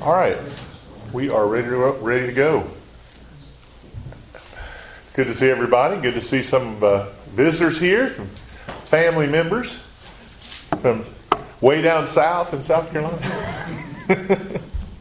All right, we are ready to go. Good to see everybody. Good to see some visitors here, some family members from way down south in South Carolina.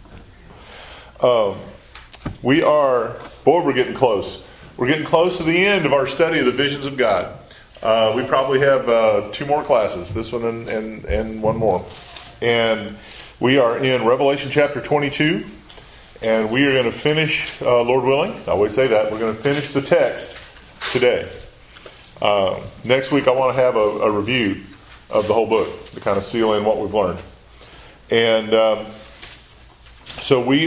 We're getting close. We're getting close to the end of our study of the visions of God. We probably have 2 more classes, this one and one more. And we are in Revelation chapter 22, and we are going to finish, Lord willing, I always say that, we're going to finish the text today. Next week I want to have a review of the whole book to kind of seal in what we've learned. And so we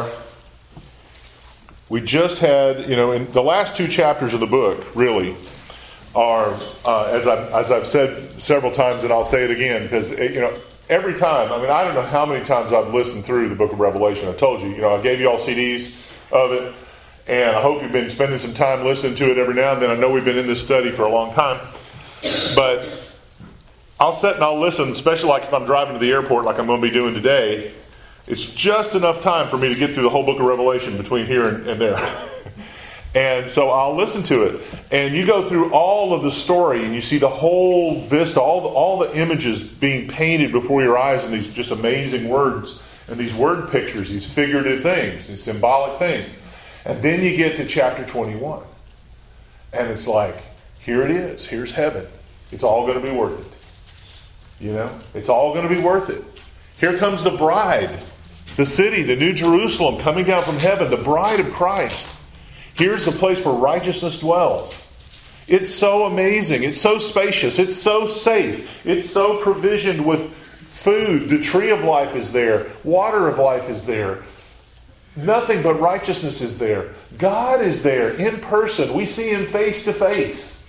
just had, in the last 2 chapters of the book, really, are, as I've said several times, and I'll say it again, because, every time, I don't know how many times I've listened through the book of Revelation. I told you, I gave you all CDs of it, and I hope you've been spending some time listening to it every now and then. I know we've been in this study for a long time, but I'll sit and I'll listen, especially like if I'm driving to the airport like I'm going to be doing today. It's just enough time for me to get through the whole book of Revelation between here and there. And so I'll listen to it. And you go through all of the story and you see the whole vista, all the images being painted before your eyes, and these just amazing words and these word pictures, these figurative things, these symbolic things. And then you get to chapter 21. And it's like, here it is. Here's heaven. It's all going to be worth it. It's all going to be worth it. Here comes the bride, the city, the New Jerusalem coming down from heaven, the bride of Christ. Here's the place where righteousness dwells. It's so amazing. It's so spacious. It's so safe. It's so provisioned with food. The tree of life is there. Water of life is there. Nothing but righteousness is there. God is there in person. We see Him face to face.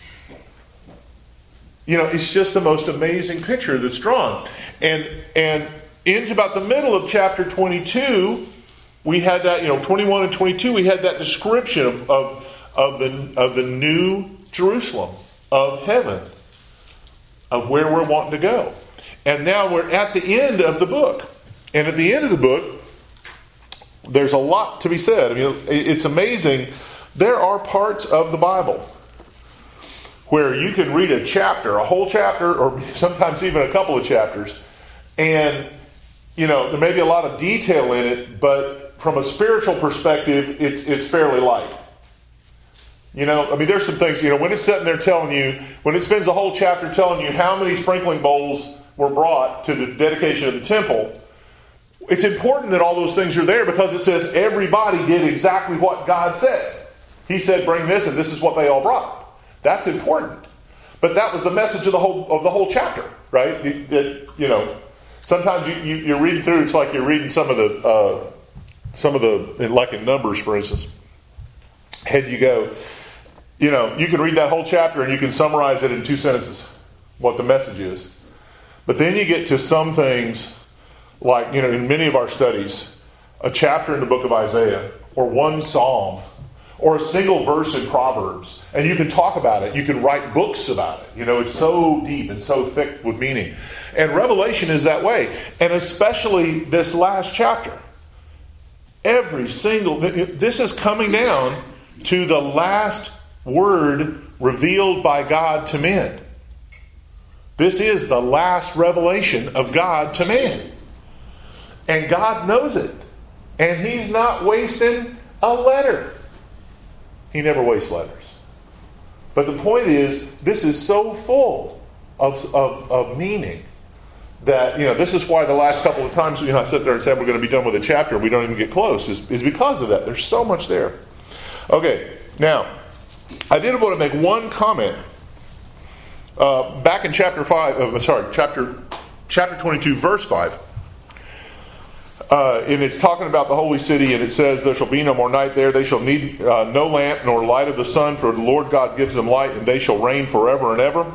It's just the most amazing picture that's drawn. And into about the middle of chapter 22, we had that, 21 and 22, we had that description of the new Jerusalem, of heaven, of where we're wanting to go. And now we're at the end of the book. And at the end of the book, there's a lot to be said. It's amazing. There are parts of the Bible where you can read a chapter, a whole chapter, or sometimes even a couple of chapters, and there may be a lot of detail in it, but from a spiritual perspective, it's fairly light. There's some things, when it's sitting there telling you, when it spends a whole chapter telling you how many sprinkling bowls were brought to the dedication of the temple, it's important that all those things are there because it says everybody did exactly what God said. He said, bring this, and this is what they all brought. That's important. But that was the message of the whole chapter, right? Sometimes you're reading through, it's like you're reading some of the, like in Numbers, for instance. And you go, you can read that whole chapter and you can summarize it in 2 sentences, what the message is. But then you get to some things, like, in many of our studies, a chapter in the book of Isaiah, or one psalm, or a single verse in Proverbs, and you can talk about it. You can write books about it. It's so deep and so thick with meaning. And Revelation is that way. And especially this last chapter. This is coming down to the last word revealed by God to men. This is the last revelation of God to man. And God knows it. And He's not wasting a letter. He never wastes letters. But the point is, this is so full of meaning that, this is why the last couple of times, I sit there and say we're going to be done with a chapter and we don't even get close, is because of that. There's so much there. Okay, now, I did want to make one comment. Back in chapter 22, verse 5. And it's talking about the holy city, and it says, there shall be no more night there. They shall need no lamp nor light of the sun, for the Lord God gives them light, and they shall reign forever and ever.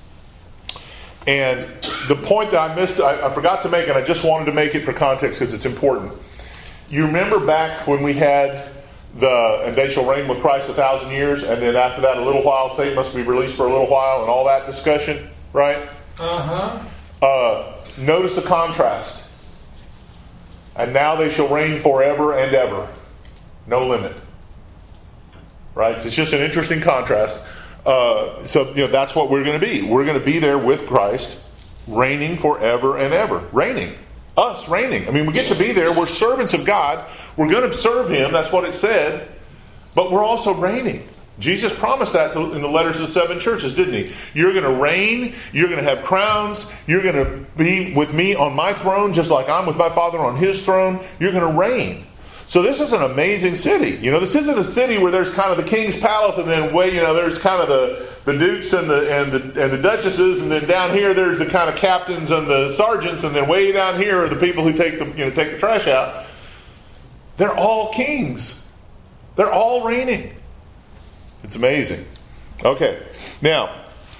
And the point that I missed, I forgot to make, and I just wanted to make it for context because it's important. You remember back when we had and they shall reign with Christ 1,000 years, and then after that a little while, Satan must be released for a little while, and all that discussion, right? Uh-huh. Notice the contrast. And now they shall reign forever and ever. No limit. Right? So it's just an interesting contrast. So that's what we're going to be. We're going to be there with Christ, reigning forever and ever. Reigning. Us reigning. I mean, we get to be there. We're servants of God. We're going to serve Him. That's what it said. But we're also reigning. Jesus promised that in the letters to the 7 churches, didn't He? You're going to reign. You're going to have crowns. You're going to be with me on my throne, just like I'm with my Father on His throne. You're going to reign. So this is an amazing city. This isn't a city where there's kind of the king's palace, and then there's kind of the dukes and the duchesses, and then down here there's the kind of captains and the sergeants, and then way down here are the people who take the trash out. They're all kings. They're all reigning. It's amazing. Okay, now,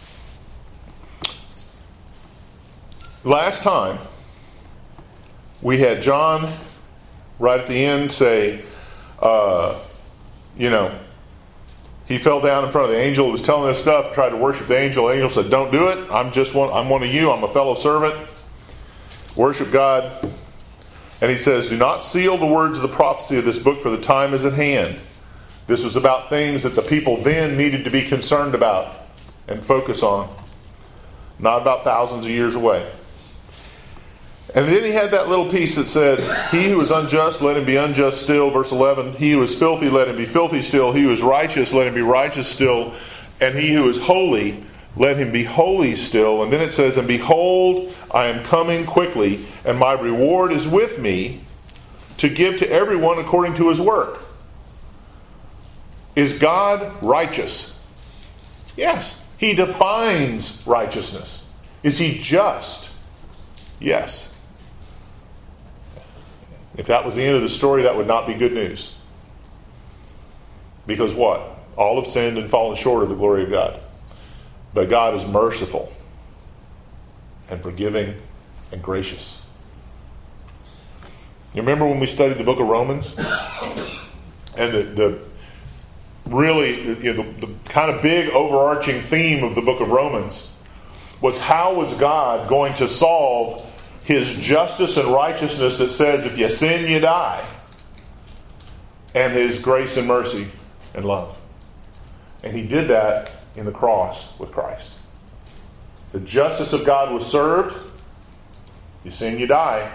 last time we had John right at the end say, he fell down in front of the angel who was telling this stuff, tried to worship the angel. The angel said, don't do it. I'm one of you. I'm a fellow servant. Worship God. And he says, do not seal the words of the prophecy of this book, for the time is at hand. This was about things that the people then needed to be concerned about and focus on. Not about thousands of years away. And then he had that little piece that said, he who is unjust, let him be unjust still. Verse 11, he who is filthy, let him be filthy still. He who is righteous, let him be righteous still. And he who is holy, let him be holy still. And then it says, and behold, I am coming quickly, and my reward is with me to give to everyone according to his work. Is God righteous? Yes. He defines righteousness. Is He just? Yes. If that was the end of the story, that would not be good news. Because what? All have sinned and fallen short of the glory of God. But God is merciful and forgiving and gracious. You remember when we studied the book of Romans? And the kind of big overarching theme of the book of Romans was, how was God going to solve His justice and righteousness that says if you sin, you die, and His grace and mercy and love. And He did that in the cross with Christ. The justice of God was served. You sin, you die.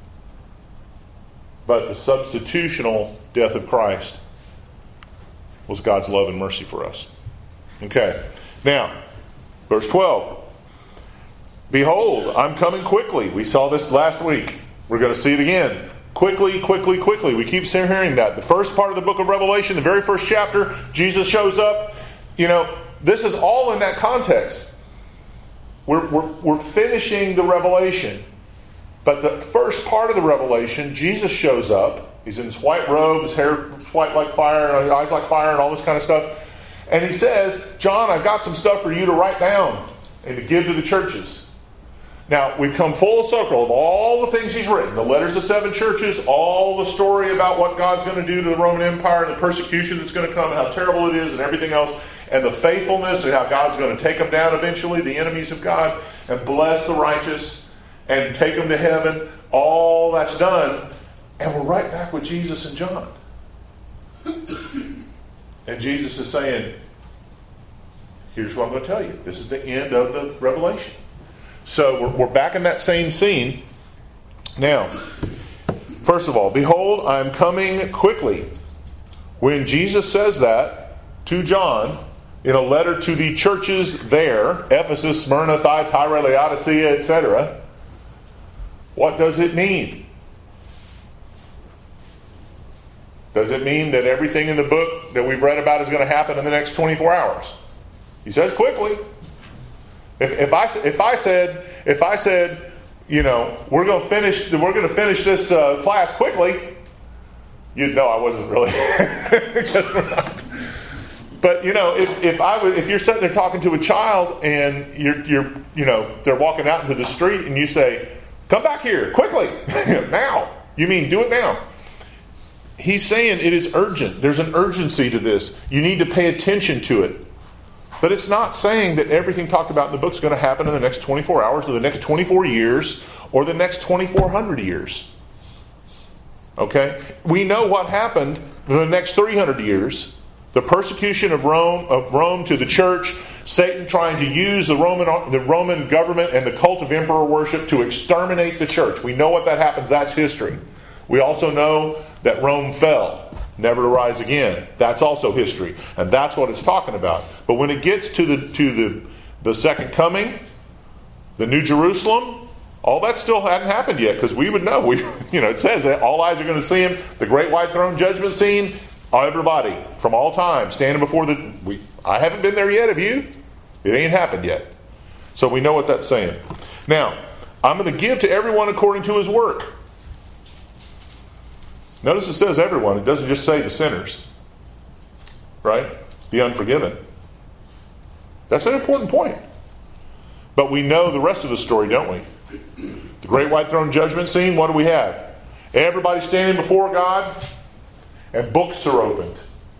But the substitutional death of Christ was God's love and mercy for us. Okay. Now, verse 12. Behold, I'm coming quickly. We saw this last week. We're going to see it again. Quickly, quickly, quickly. We keep hearing that. The first part of the book of Revelation, the very first chapter, Jesus shows up. This is all in that context. We're finishing the Revelation. But the first part of the Revelation, Jesus shows up. He's in his white robe, his hair white like fire, his eyes like fire, and all this kind of stuff. And he says, John, I've got some stuff for you to write down and to give to the churches. Now, we've come full circle of all the things he's written. The letters to 7 churches, all the story about what God's going to do to the Roman Empire and the persecution that's going to come and how terrible it is and everything else. And the faithfulness and how God's going to take them down eventually, the enemies of God, and bless the righteous and take them to heaven. All that's done. And we're right back with Jesus and John. And Jesus is saying, here's what I'm going to tell you. This is the end of the Revelation. So we're back in that same scene. Now, first of all, behold, I am coming quickly. When Jesus says that to John in a letter to the churches there, Ephesus, Smyrna, Thyatira, Laodicea, etc., what does it mean? Does it mean that everything in the book that we've read about is going to happen in the next 24 hours? He says quickly. If I said, we're going to finish this class quickly, you'd know I wasn't really. Because we're not. But if you're sitting there talking to a child and they're walking out into the street and you say, "Come back here quickly now," you mean do it now. He's saying it is urgent. There's an urgency to this. You need to pay attention to it. But it's not saying that everything talked about in the book is going to happen in the next 24 hours or the next 24 years or the next 2,400 years. Okay? We know what happened in the next 300 years. The persecution of Rome to the church, Satan trying to use the Roman government and the cult of emperor worship to exterminate the church. We know what that happens. That's history. We also know that Rome fell, never to rise again. That's also history. And that's what it's talking about. But when it gets to the second coming, the New Jerusalem, all that still hadn't happened yet, because we would know. It says that all eyes are going to see him. The great white throne judgment scene, everybody from all time standing before I haven't been there yet, have you? It ain't happened yet. So we know what that's saying. Now, I'm going to give to everyone according to his work. Notice it says everyone. It doesn't just say the sinners. Right? The unforgiven. That's an important point. But we know the rest of the story, don't we? The great white throne judgment scene, what do we have? Everybody standing before God, and books are opened.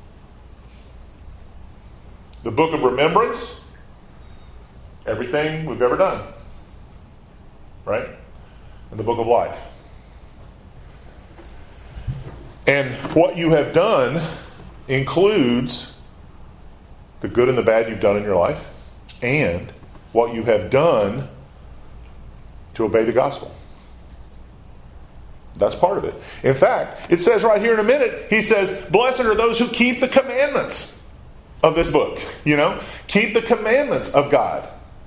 The book of remembrance, everything we've ever done. Right? And the book of life. And what you have done includes the good and the bad you've done in your life, and what you have done to obey the gospel. That's part of it. In fact, it says right here in a minute, he says, blessed are those who keep the commandments of this book. Keep the commandments of God.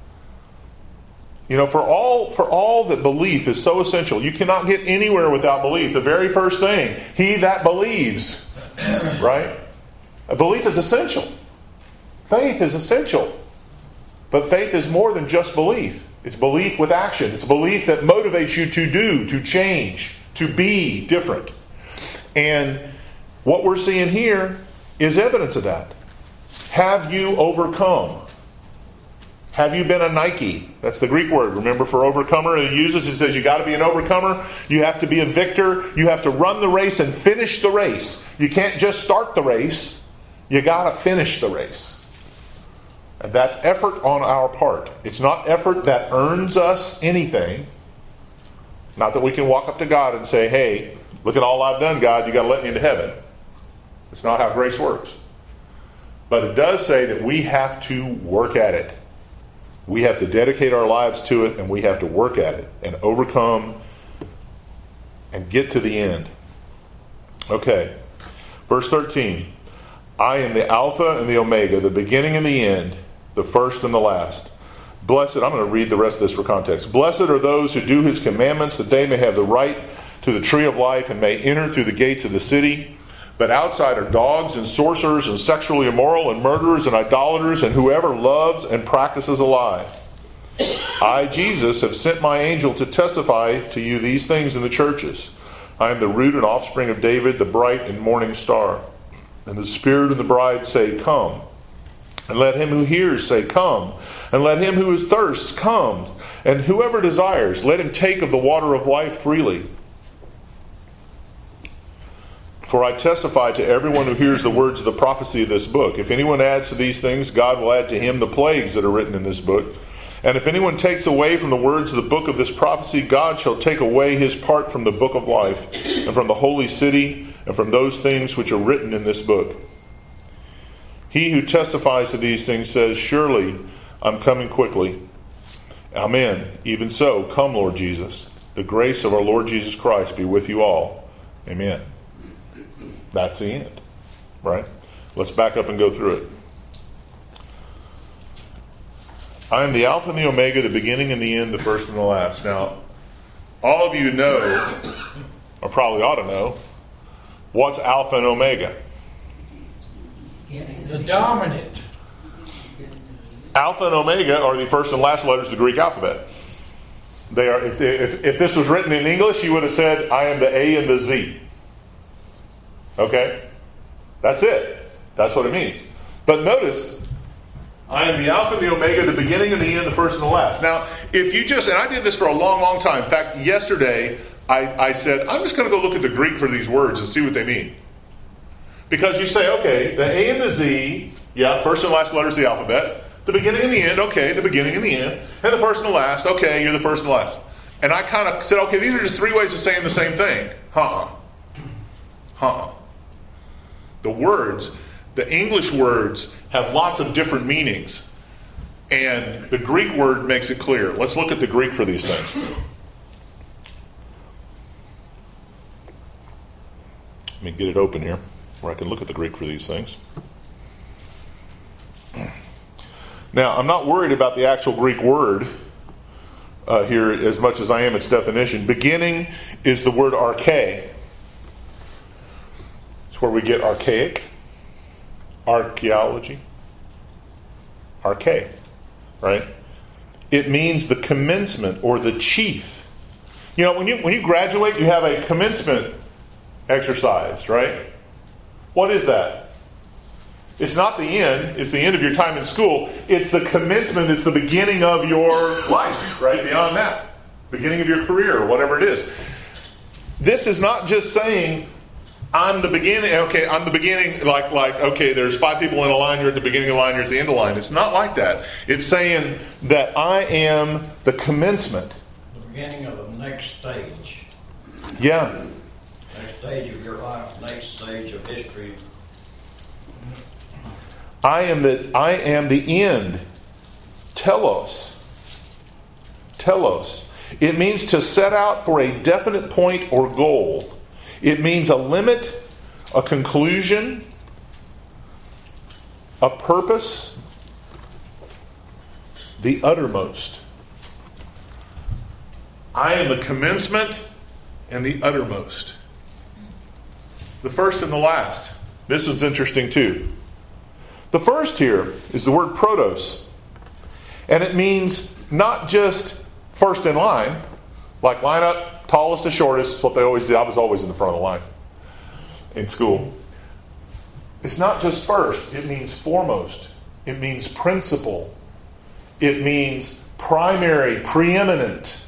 For all that belief is so essential. You cannot get anywhere without belief. The very first thing, he that believes, right? A belief is essential. Faith is essential. But faith is more than just belief. It's belief with action. It's belief that motivates you to do, to change, to be different. And what we're seeing here is evidence of that. Have you overcome? Have you been a Nike? That's the Greek word, remember, for overcomer. It says you got to be an overcomer. You have to be a victor. You have to run the race and finish the race. You can't just start the race. You got to finish the race. And that's effort on our part. It's not effort that earns us anything. Not that we can walk up to God and say, hey, look at all I've done, God. You got to let me into heaven. It's not how grace works. But it does say that we have to work at it. We have to dedicate our lives to it, and we have to work at it and overcome and get to the end. Okay. Verse 13. I am the Alpha and the Omega, the beginning and the end, the first and the last. Blessed, I'm going to read the rest of this for context. Blessed are those who do his commandments, that they may have the right to the tree of life and may enter through the gates of the city. But outside are dogs and sorcerers and sexually immoral and murderers and idolaters and whoever loves and practices a lie. I, Jesus, have sent my angel to testify to you these things in the churches. I am the root and offspring of David, the bright and morning star. And the Spirit and the bride say, come. And let him who hears say, come. And let him who is thirsts come. And whoever desires, let him take of the water of life freely. For I testify to everyone who hears the words of the prophecy of this book. If anyone adds to these things, God will add to him the plagues that are written in this book. And if anyone takes away from the words of the book of this prophecy, God shall take away his part from the book of life, and from the holy city, and from those things which are written in this book. He who testifies to these things says, surely I'm coming quickly. Amen. Even so, come, Lord Jesus. The grace of our Lord Jesus Christ be with you all. Amen. That's the end, right? Let's back up and go through it. I am the Alpha and the Omega, the beginning and the end, the first and the last. Now, all of you know, or probably ought to know, what's Alpha and Omega? The dominant. Alpha and Omega are the first and last letters of the Greek alphabet. They are. If this was written in English, you would have said, I am the A and the Z. Okay? That's it. That's what it means. But notice, I am the Alpha and the Omega, the beginning and the end, the first and the last. Now, if you just, and I did this for a long, long time. In fact, yesterday, I said, I'm just going to go look at the Greek for these words and see what they mean. Because you say, okay, the A and the Z, yeah, first and last letters of the alphabet. The beginning and the end, okay, the beginning and the end. And the first and the last, okay, you're the first and the last. And I kind of said, okay, these are just three ways of saying the same thing. The words, the English words, have lots of different meanings. And the Greek word makes it clear. Let's look at the Greek for these things. Let me get it open here where I can look at the Greek for these things. Now, I'm not worried about the actual Greek word here as much as I am its definition. Beginning is the word arche. It's where we get archaic, archaeology, arche, right? It means the commencement or the chief. You know, when you graduate, you have a commencement exercise, right? What is that? It's not the end. It's the end of your time in school. It's the commencement. It's the beginning of your life, right? Beyond that. Beginning of your career, or whatever it is. This is not just saying, I'm the beginning. Okay, I'm the beginning. Like, okay, there's 5 people in a line. You're at the beginning of the line. You're at the end of the line. It's not like that. It's saying that I am the commencement. The beginning of the next stage. Yeah. Next stage of your life. Next stage of history. I am the end. Telos. Telos. It means to set out for a definite point or goal. It means a limit, a conclusion, a purpose, the uttermost. I am the commencement and the uttermost. The first and the last. This one's interesting too. The first here is the word protos. And it means not just first in line, like line up, tallest to shortest, what they always did. I was always in the front of the line in school. It's not just first, it means foremost. It means principal. It means primary, preeminent.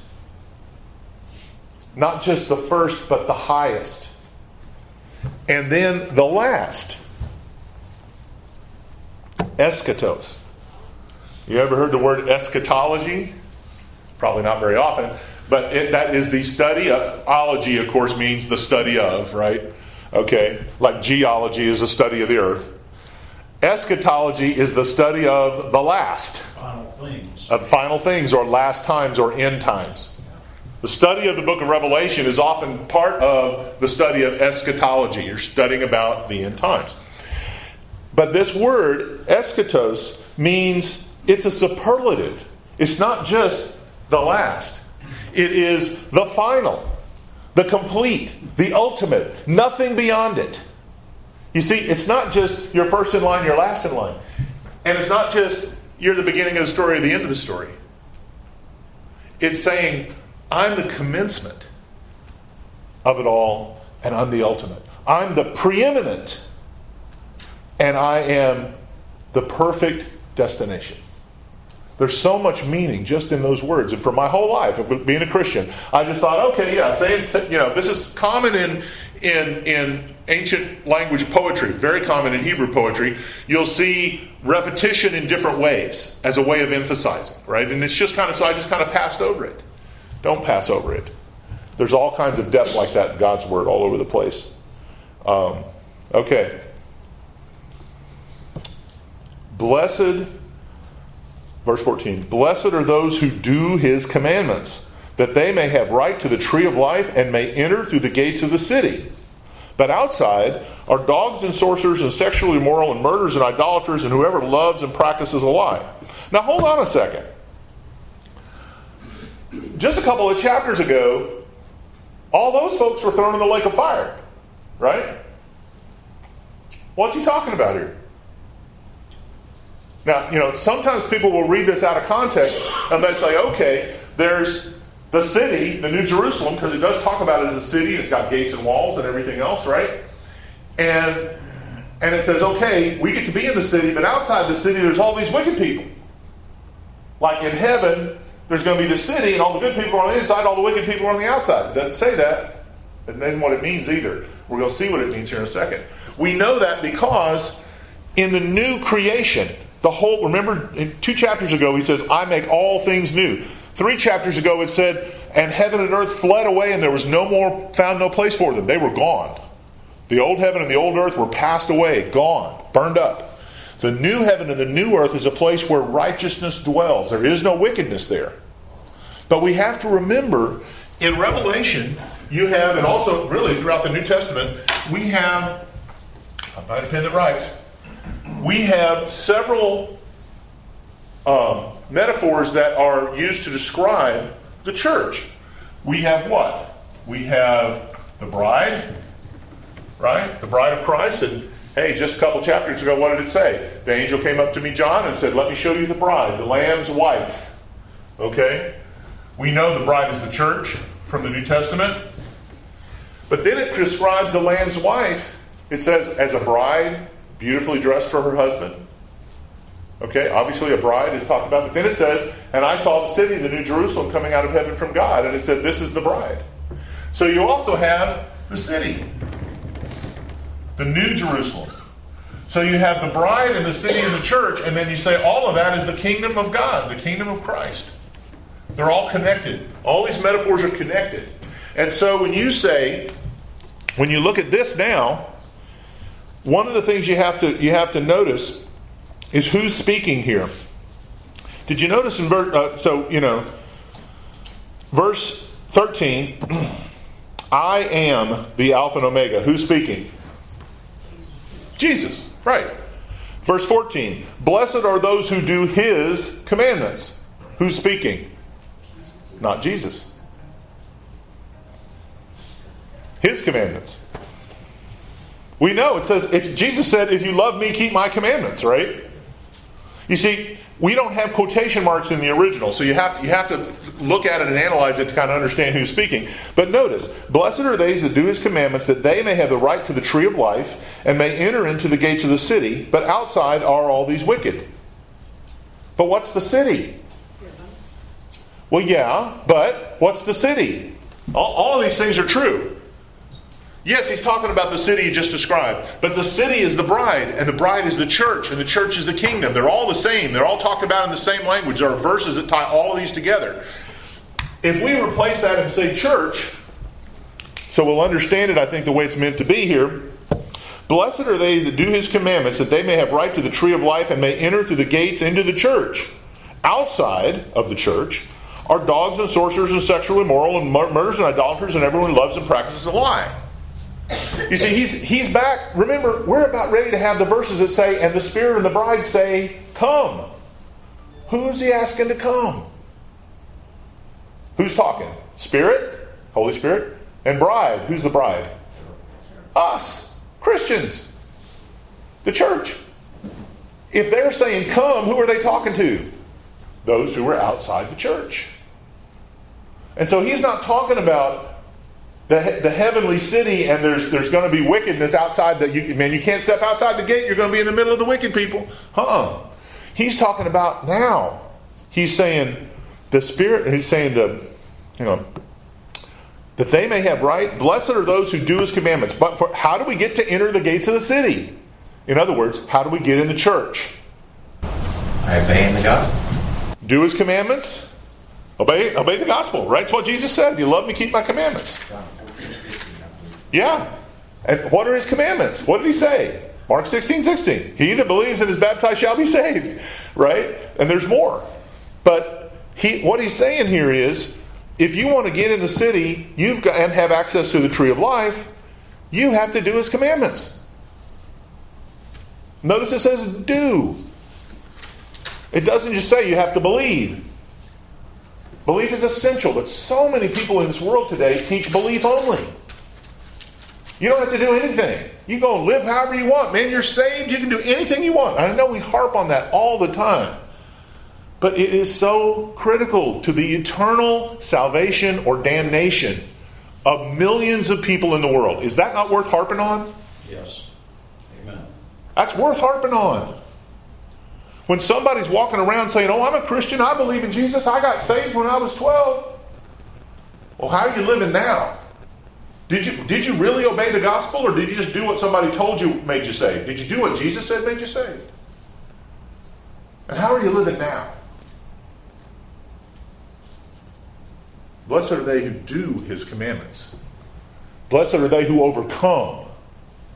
Not just the first, but the highest. And then the last. Eschatos. You ever heard the word eschatology? Probably not very often. But that is the study of. Ology, of course, means the study of, right? Okay. Like geology is the study of the earth. Eschatology is the study of the last. Final things. Of final things, or last times, or end times. The study of the book of Revelation is often part of the study of eschatology. You're studying about the end times. But this word, eschatos, means it's a superlative. It's not just the last. It is the final, the complete, the ultimate. Nothing beyond it. You see, it's not just you're first in line, you're last in line. And it's not just you're the beginning of the story or the end of the story. It's saying, I'm the commencement of it all, and I'm the ultimate. I'm the preeminent, and I am the perfect destination. There's so much meaning just in those words. And for my whole life of being a Christian, I just thought, okay, yeah, this is common in ancient language poetry, very common in Hebrew poetry. You'll see repetition in different ways as a way of emphasizing, right? And it's just so I just kind of passed over it. Don't pass over it. There's all kinds of depth like that in God's Word all over the place. Okay. Blessed, verse 14, blessed are those who do His commandments, that they may have right to the tree of life and may enter through the gates of the city. But outside are dogs and sorcerers and sexually immoral and murderers and idolaters and whoever loves and practices a lie. Now hold on a second. Just a couple of chapters ago, all those folks were thrown in the lake of fire. Right? What's he talking about here? Now, sometimes people will read this out of context and they say, okay, there's the city, the New Jerusalem, because it does talk about it as a city. It's got gates and walls and everything else, right? And it says, okay, we get to be in the city, but outside the city there's all these wicked people. Like in heaven, there's going to be the city and all the good people are on the inside, all the wicked people are on the outside. It doesn't say that. It doesn't what it means either. We're going to see what it means here in a second. We know that because in the new creation, remember, in 2 chapters ago, he says, I make all things new. 3 chapters ago, it said, and heaven and earth fled away, and there was found no place for them. They were gone. The old heaven and the old earth were passed away, gone, burned up. The new heaven and the new earth is a place where righteousness dwells. There is no wickedness there. But we have to remember, in Revelation, you have, and also really throughout the New Testament, we have, by independent rights, we have several metaphors that are used to describe the church. We have what? We have the bride, right? The bride of Christ. And hey, just a couple chapters ago, what did it say? The angel came up to me, John, and said, let me show you the bride, the Lamb's wife. Okay? We know the bride is the church from the New Testament. But then it describes the Lamb's wife. It says, as a bride, beautifully dressed for her husband. Okay, obviously a bride is talked about. But then it says, and I saw the city, the New Jerusalem, coming out of heaven from God. And it said, this is the bride. So you also have the city, the New Jerusalem. So you have the bride and the city and the church. And then you say all of that is the kingdom of God, the kingdom of Christ. They're all connected. All these metaphors are connected. And so when you say, when you look at this now, one of the things you have to notice is who's speaking here. Did you notice in verse 13, I am the Alpha and Omega. Who's speaking? Jesus, right. Verse 14, blessed are those who do His commandments. Who's speaking? Not Jesus. His commandments. We know it says, if Jesus said, if you love me, keep my commandments, right? You see, we don't have quotation marks in the original, so you have to look at it and analyze it to kind of understand who's speaking. But notice, blessed are they that do His commandments, that they may have the right to the tree of life, and may enter into the gates of the city, but outside are all these wicked. But what's the city? Well, yeah, but what's the city? All these things are true. Yes, he's talking about the city he just described. But the city is the bride, and the bride is the church, and the church is the kingdom. They're all the same. They're all talked about in the same language. There are verses that tie all of these together. If we replace that and say church, so we'll understand it, I think, the way it's meant to be here. Blessed are they that do His commandments, that they may have right to the tree of life and may enter through the gates into the church. Outside of the church are dogs and sorcerers and sexually immoral and murderers and idolaters and everyone who loves and practices a lie. You see, he's back. Remember, we're about ready to have the verses that say, and the Spirit and the bride say, come. Who's He asking to come? Who's talking? Spirit, Holy Spirit, and bride. Who's the bride? Us, Christians, the church. If they're saying come, who are they talking to? Those who are outside the church. And so he's not talking about the heavenly city and there's going to be wickedness outside that you can't step outside the gate, you're going to be in the middle of the wicked people. He's talking about now. He's saying the Spirit, he's saying that they may have right. Blessed are those who do His commandments. But how do we get to enter the gates of the city? In other words, how do we get in the church? By obeying the gospel. Do His commandments. Obey the gospel, right? That's what Jesus said. If you love me, keep my commandments. Yeah. And what are His commandments? What did He say? Mark 16:16. He that believes and is baptized shall be saved. Right? And there's more. But what He's saying here is, if you want to get in the city and have access to the tree of life, you have to do His commandments. Notice it says do. It doesn't just say you have to believe. Belief is essential, but so many people in this world today teach belief only. You don't have to do anything. You go live however you want. Man, you're saved. You can do anything you want. I know we harp on that all the time. But it is so critical to the eternal salvation or damnation of millions of people in the world. Is that not worth harping on? Yes. Amen. That's worth harping on. When somebody's walking around saying, oh, I'm a Christian, I believe in Jesus, I got saved when I was 12. Well, how are you living now? Did you really obey the gospel, or did you just do what somebody told you made you saved? Did you do what Jesus said made you saved? And how are you living now? Blessed are they who do His commandments. Blessed are they who overcome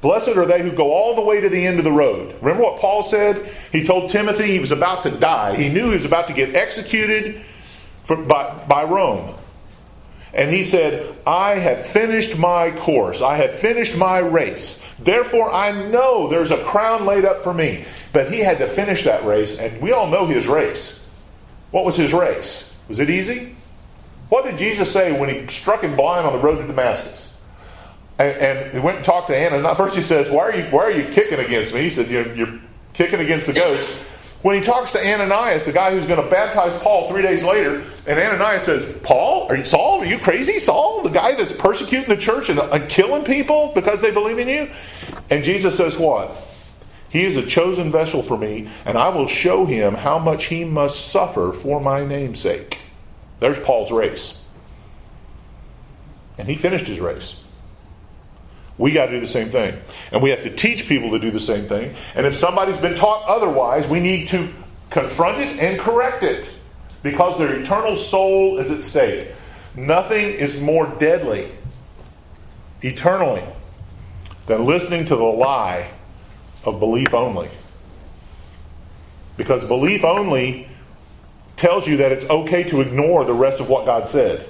Blessed are they who go all the way to the end of the road. Remember what Paul said? He told Timothy he was about to die. He knew he was about to get executed by Rome. And he said, I have finished my course. I have finished my race. Therefore, I know there's a crown laid up for me. But he had to finish that race, and we all know his race. What was his race? Was it easy? What did Jesus say when he struck him blind on the road to Damascus? And he went and talked to Ananias. First he says, why are you kicking against me? He said, you're kicking against the goats. When he talks to Ananias, the guy who's going to baptize Paul 3 days later, and Ananias says, Paul? Saul? Are you crazy? Saul? The guy that's persecuting the church and killing people because they believe in you? And Jesus says what? He is a chosen vessel for me, and I will show him how much he must suffer for my name's sake. There's Paul's race. And he finished his race. We got to do the same thing. And we have to teach people to do the same thing. And if somebody's been taught otherwise, we need to confront it and correct it. Because their eternal soul is at stake. Nothing is more deadly eternally than listening to the lie of belief only. Because belief only tells you that it's okay to ignore the rest of what God said.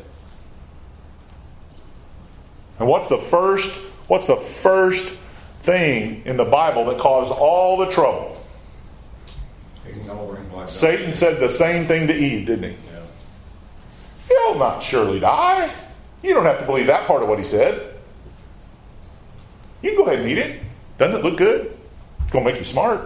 And what's the first thing in the Bible that caused all the trouble? Satan said the same thing to Eve, didn't he? Yeah. He'll not surely die. You don't have to believe that part of what he said. You can go ahead and eat it. Doesn't it look good? It's going to make you smart.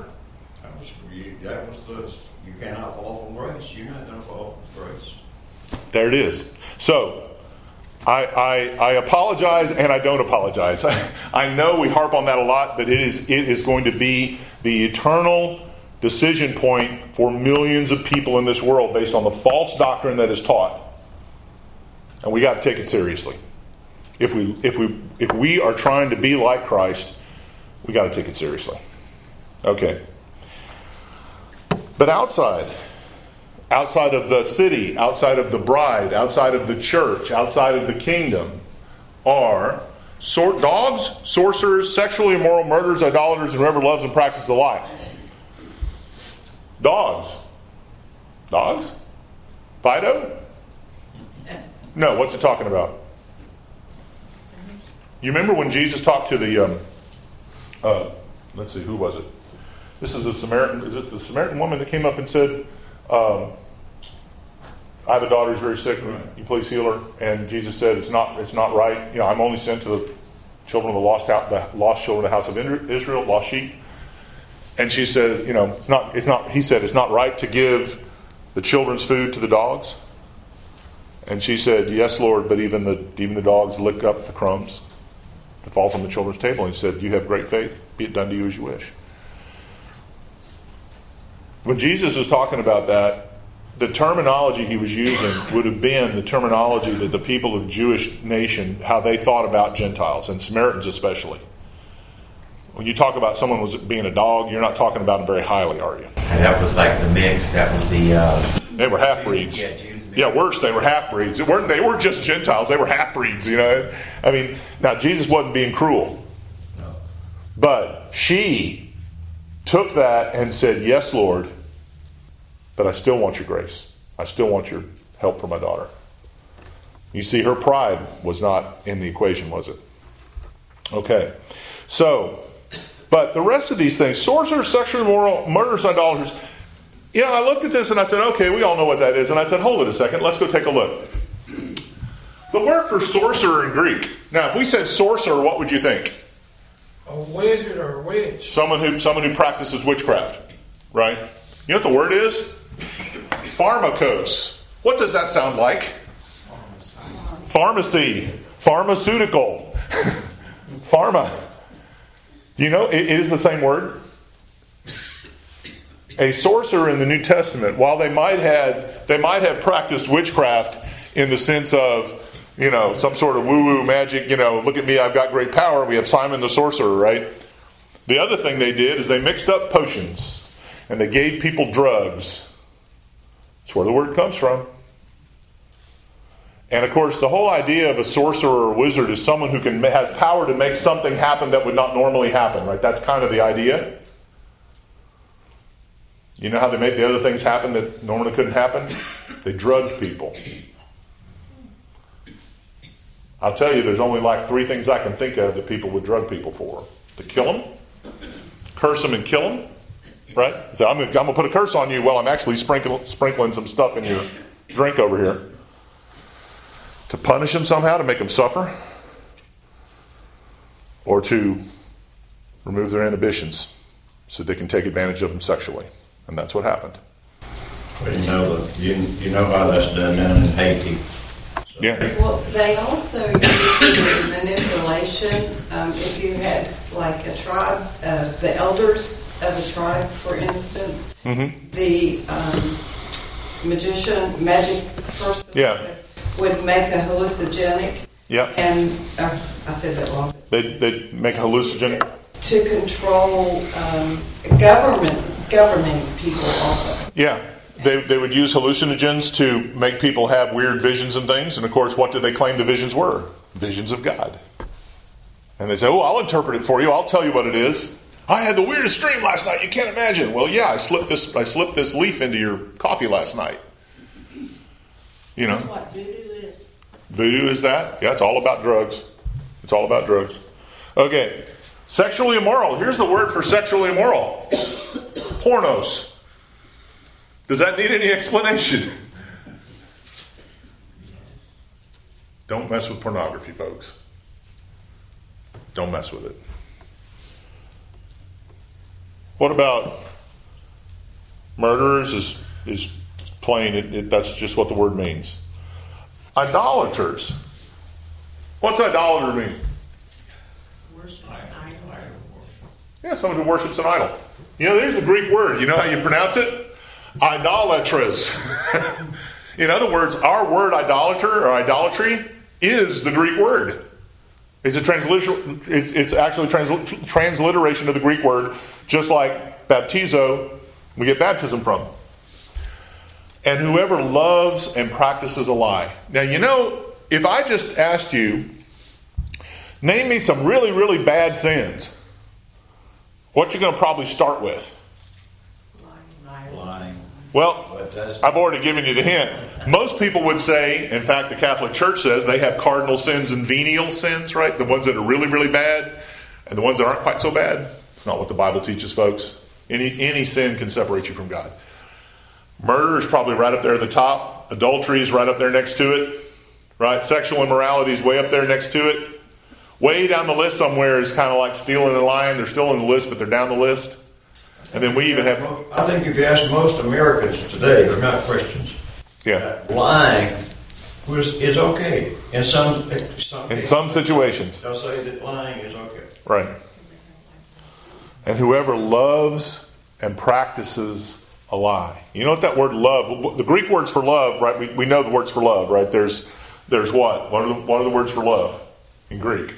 You cannot fall from grace. You're not going to fall from grace. There it is. So, I apologize and I don't apologize. I know we harp on that a lot, but it is going to be the eternal decision point for millions of people in this world based on the false doctrine that is taught. And we got to take it seriously. If we are trying to be like Christ, we got to take it seriously. Okay. But outside of the city, outside of the bride, outside of the church, outside of the kingdom, are dogs, sorcerers, sexually immoral, murderers, idolaters, and whoever loves and practices a lie. Dogs. Dogs? Fido? No, what's it talking about? You remember when Jesus talked to the, let's see, who was it? This is the Samaritan. Is this the Samaritan woman that came up and said, I have a daughter who's very sick. Right. You please heal her. And Jesus said, it's not right. I'm only sent to the children of the lost children of the house of Israel, lost sheep. And she said, it's not. He said, it's not right to give the children's food to the dogs. And she said, yes, Lord, but even the dogs lick up the crumbs that fall from the children's table. And he said, you have great faith. Be it done to you as you wish. When Jesus is talking about that, the terminology he was using would have been the terminology that the people of the Jewish nation, how they thought about Gentiles, and Samaritans especially. When you talk about someone was being a dog, you're not talking about them very highly, are you? And that was like the mix. That was the... they were half-breeds. Jews. Yeah, worse, they were half-breeds. They weren't just Gentiles, they were half-breeds, I mean, now Jesus wasn't being cruel. No. But she took that and said, yes, Lord, but I still want your grace. I still want your help for my daughter. You see, her pride was not in the equation, was it? Okay. So, but the rest of these things, sorcerers, sexually immoral, murderers, idolaters, I looked at this and I said, okay, we all know what that is. And I said, hold it a second, let's go take a look. The word for sorcerer in Greek. Now, if we said sorcerer, what would you think? A wizard or a witch. Someone who practices witchcraft, right? You know what the word is? Pharmakos. What does that sound like? Pharmacy. Pharmaceutical. Pharma. It is the same word. A sorcerer in the New Testament, while they might have practiced witchcraft in the sense of, some sort of woo-woo magic, look at me, I've got great power. We have Simon the sorcerer, right? The other thing they did is they mixed up potions and they gave people drugs. That's where the word comes from. And of course, the whole idea of a sorcerer or a wizard is someone who has power to make something happen that would not normally happen, right? That's kind of the idea. You know how they made the other things happen that normally couldn't happen? They drugged people. I'll tell you, there's only like 3 things I can think of that people would drug people for. To kill them, curse them and kill them, right? So I'm going to put a curse on you while I'm actually sprinkling some stuff in your drink over here. To punish them somehow, to make them suffer. Or to remove their inhibitions so they can take advantage of them sexually. And that's what happened. Well, you know how that's done down in Haiti. So. Yeah. Well, they also use manipulation. If you had like a tribe, the elders of a tribe, for instance, the magic person would make a hallucinogenic. Yeah. And I said that wrong. They'd make a hallucinogen. To control governing people also. Yeah. They would use hallucinogens to make people have weird visions and things. And of course, what did they claim the visions were? Visions of God. And they say, oh, I'll interpret it for you. I'll tell you what it is. I had the weirdest dream last night. You can't imagine. Well, yeah, I slipped this leaf into your coffee last night. You know. That's what voodoo is. Voodoo is that? Yeah, it's all about drugs. It's all about drugs. Okay. Sexually immoral. Here's the word for sexually immoral. Pornos. Does that need any explanation? Don't mess with pornography, folks. Don't mess with it. What about murderers? Is plain. That's just what the word means. Idolaters. What's idolater mean? Worship idols. Yeah, someone who worships an idol. You know, there's the Greek word. You know how you pronounce it? Idolatras. In other words, our word idolater or idolatry is the Greek word. It's a transliteration. It's actually transliteration of the Greek word, just like baptizo, we get baptism from. And whoever loves and practices a lie. Now, you know, if I just asked you, name me some really, really bad sins, what you're going to probably start with? Lying. Well, I've already given you the hint. Most people would say, in fact, the Catholic Church says they have cardinal sins and venial sins, right? The ones that are really, really bad and the ones that aren't quite so bad. It's not what the Bible teaches, folks. Any sin can separate you from God. Murder is probably right up there at the top. Adultery is right up there next to it. Right? Sexual immorality is way up there next to it. Way down the list somewhere is kind of like stealing and lying. They're still in the list, but they're down the list. And then we even have... I think if you ask most Americans today, they're not Christians. Yeah. Lying is okay. In some situations. They'll say that lying is okay. Right. And whoever loves and practices a lie. You know what that word love... The Greek words for love, right? We know the words for love, right? There's what? What are the words for love in Greek?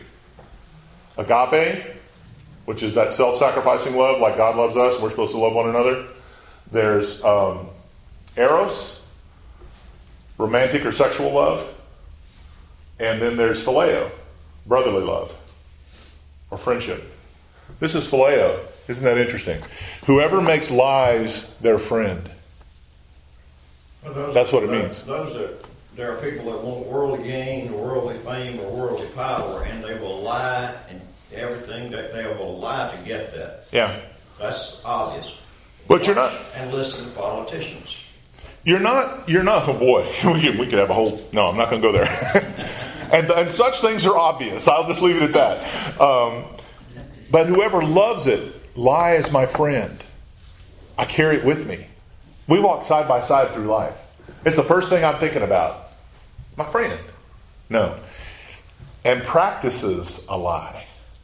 Agape, which is that self-sacrificing love, like God loves us, and we're supposed to love one another. There's eros, romantic or sexual love. And then there's phileo, brotherly love, or friendship. This is phileo. Isn't that interesting? Whoever makes lies their friend. Well, that's what it means. There are people that want worldly gain, or worldly fame, or worldly power, and they will lie and everything that they will lie to get that. Yeah. That's obvious. But you're not. And listen to politicians. You're not, oh boy, we could have a whole, no, I'm not going to go there. and such things are obvious. I'll just leave it at that. But whoever loves it, lie is my friend. I carry it with me. We walk side by side through life. It's the first thing I'm thinking about. My friend. No. And practices a lie.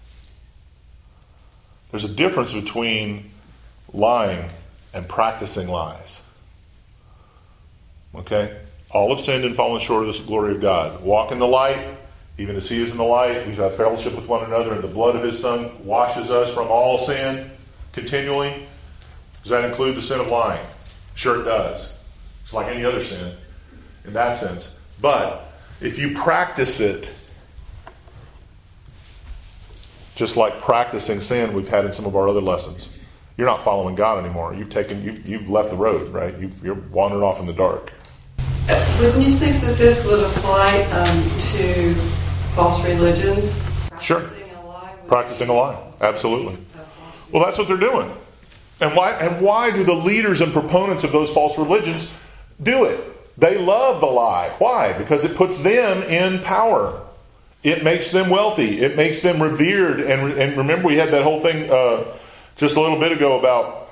There's a difference between lying and practicing lies. Okay? All have sinned and fallen short of the glory of God. Walk in the light, even as He is in the light. We have fellowship with one another, and the blood of His Son washes us from all sin continually. Does that include the sin of lying? Sure it does. It's like any other sin in that sense. But If you practice it, just like practicing sin we've had in some of our other lessons, you're not following God anymore. You've left the road, right? You're wandering off in the dark. Wouldn't you think that this would apply to false religions? Sure. Practicing a lie. Absolutely. Well, that's what they're doing. And why do the leaders and proponents of those false religions do it? They love the lie. Why? Because it puts them in power. It makes them wealthy. It makes them revered. And remember, we had that whole thing just a little bit ago about,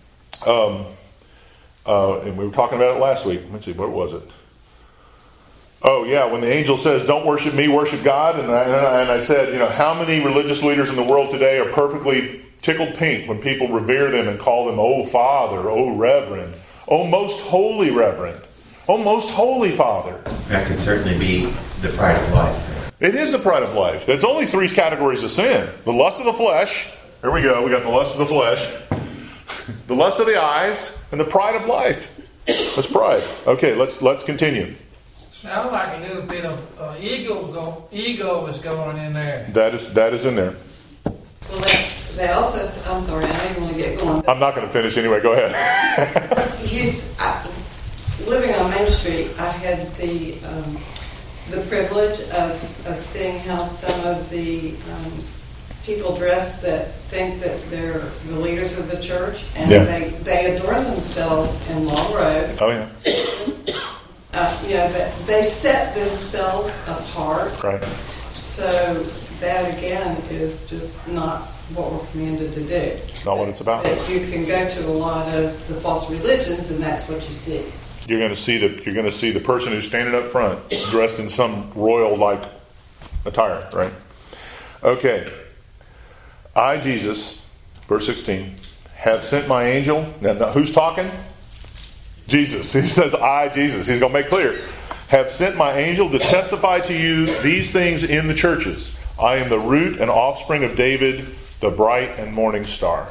and we were talking about it last week. Let's see, what was it? Oh, yeah, when the angel says, don't worship me, worship God. And I said, how many religious leaders in the world today are perfectly tickled pink when people revere them and call them, oh, Father, oh, Reverend, oh, most holy Reverend, oh, most holy Father. That could certainly be the pride of life. It is the pride of life. There's only three categories of sin. The lust of the flesh. Here we go. We got the lust of the flesh. The lust of the eyes. And the pride of life. That's pride. Okay, let's continue. Sounds like a little bit of ego is going in there. That is in there. Well, they also, I'm sorry, I know you want to get going. I'm not going to finish anyway. Go ahead. Living on Main Street, I had the privilege of seeing how some of the people dress that think that they're the leaders of the church, and they adorn themselves in long robes. Oh, yeah. That they set themselves apart. Right. So that, again, is just not what we're commanded to do. It's not what it's about. But you can go to a lot of the false religions, and that's what you see. You're going to see the person who's standing up front dressed in some royal-like attire, right? Okay. I, Jesus, verse 16, have sent my angel. Now, who's talking? Jesus. He says, I, Jesus. He's going to make clear. Have sent my angel to testify to you these things in the churches. I am the root and offspring of David, the bright and morning star.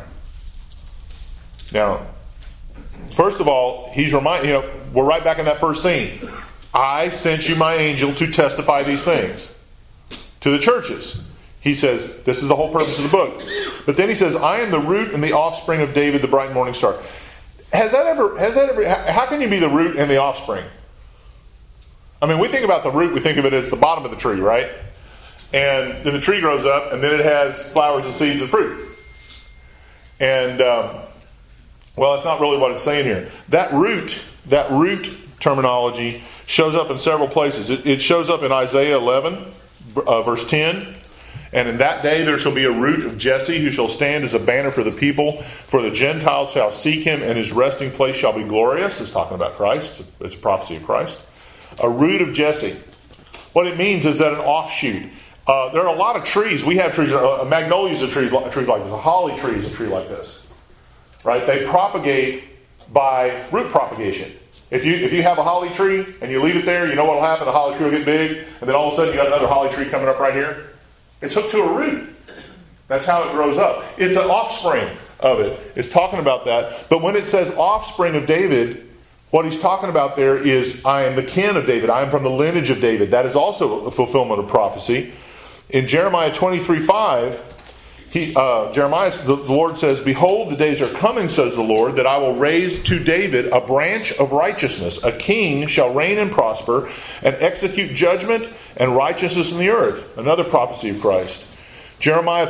Now, first of all, he's reminding, we're right back in that first scene. I sent you my angel to testify these things to the churches. He says, this is the whole purpose of the book. But then he says, I am the root and the offspring of David, the bright and morning star. Has that ever, how can you be the root and the offspring? I mean, we think about the root, we think of it as the bottom of the tree, right? And then the tree grows up, and then it has flowers and seeds and fruit. And, well, that's not really what it's saying here. That root terminology shows up in several places. It shows up in Isaiah 11, verse 10. And in that day there shall be a root of Jesse who shall stand as a banner for the people. For the Gentiles shall seek him, and his resting place shall be glorious. It's talking about Christ. It's a prophecy of Christ. A root of Jesse. What it means is that an offshoot. There are a lot of trees. We have trees. A magnolia is a tree like this. A holly tree is a tree like this. Right? They propagate by root propagation. If you have a holly tree and you leave it there, you know what will happen? The holly tree will get big, and then all of a sudden you got another holly tree coming up right here. It's hooked to a root. That's how it grows up. It's an offspring of it. It's talking about that. But when it says offspring of David, what he's talking about there is I am the kin of David. I am from the lineage of David. That is also a fulfillment of prophecy. In Jeremiah 23:5, the Lord says, behold, the days are coming, says the Lord, that I will raise to David a branch of righteousness. A king shall reign and prosper and execute judgment and righteousness in the earth. Another prophecy of Christ. Jeremiah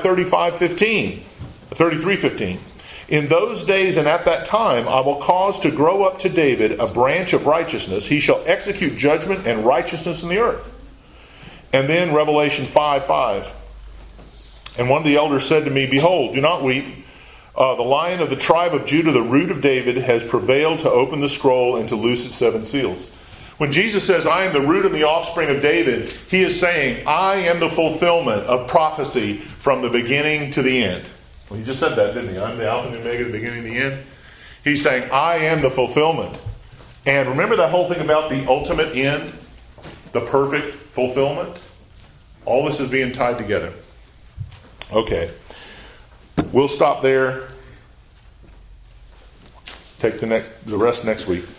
33:15. In those days and at that time I will cause to grow up to David a branch of righteousness. He shall execute judgment and righteousness in the earth. And then Revelation 5:5. And one of the elders said to me, behold, do not weep. The Lion of the tribe of Judah, the root of David, has prevailed to open the scroll and to loose its 7 seals. When Jesus says, I am the root and the offspring of David, he is saying, I am the fulfillment of prophecy from the beginning to the end. Well, he just said that, didn't he? I'm the Alpha and the Omega, the beginning and the end. He's saying, I am the fulfillment. And remember that whole thing about the ultimate end? The perfect fulfillment? All this is being tied together. Okay. We'll stop there. Take the rest next week.